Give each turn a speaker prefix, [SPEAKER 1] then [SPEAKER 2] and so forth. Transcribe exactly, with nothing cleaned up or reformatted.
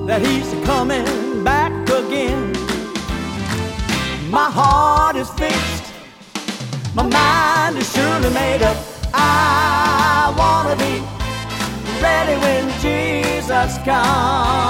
[SPEAKER 1] that he's coming back again. My heart is fixed, my mind is surely made up. I wanna be ready when Jesus comes.